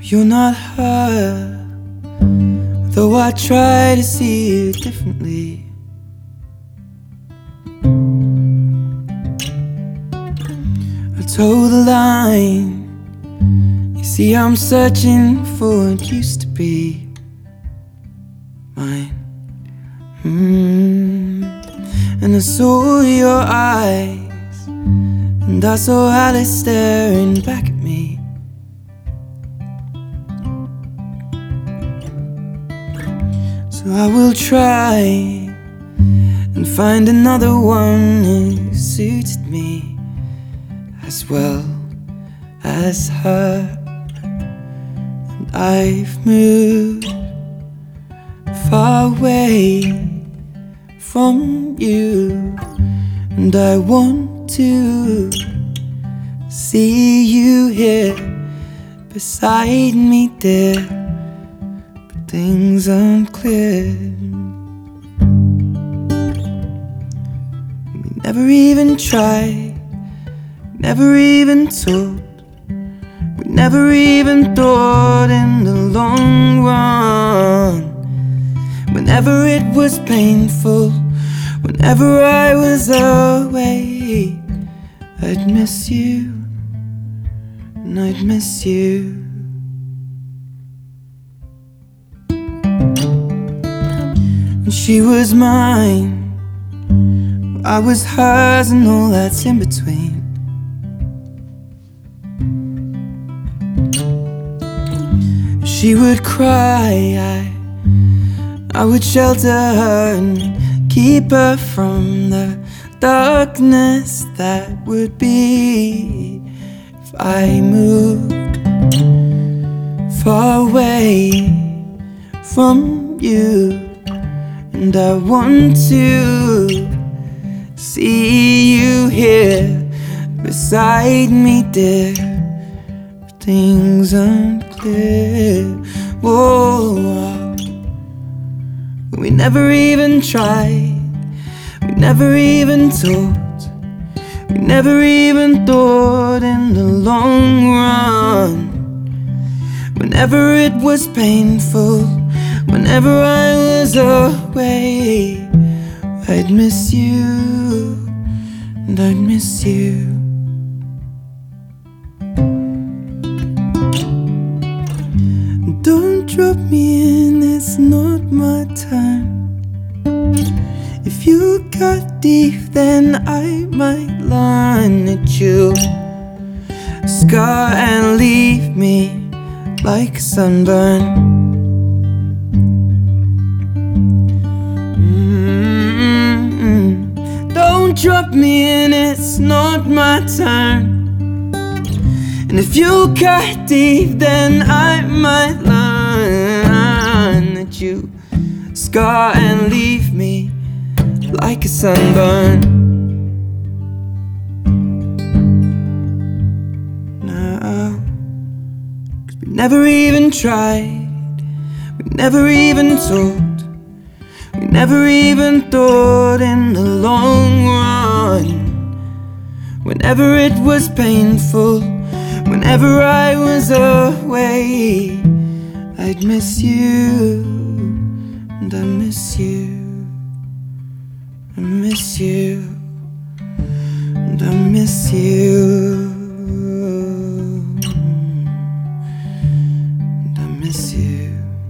you're not her, though I try to see it differently. I toe the line. You see, I'm searching for what used to be mine. And I saw your eyes, and I saw Alice staring back at me. So I will try and find another one who suited me as well as her. And I've moved far away from you, and I want to see you here beside me, dear, but things aren't clear. We never even tried, never even talked. We never even thought in the long run. Whenever it was painful, whenever I was away, I'd miss you, and I'd miss you. And she was mine, I was hers, and all that's in between. She would cry, I would shelter her and keep her from the darkness that would be if I moved far away from you. And I want to see you here beside me, dear, but things aren't clear. Whoa. We never even tried, we never even talked, we never even thought in the long run. Whenever it was painful, whenever I was away, I'd miss you, and I'd miss you. Don't drop me in, it's not my time. If you cut deep, then I might line at you, scar and leave me like a sunburn. Don't drop me in, it's not my turn. And if you cut deep, then I might learn that you scar and leave me like a sunburn. No, 'cause we never even tried, we never even talked, we never even thought in the long run. Whenever it was painful, whenever I was away, I'd miss you, and I miss you, I miss you, and I miss you, and I miss you.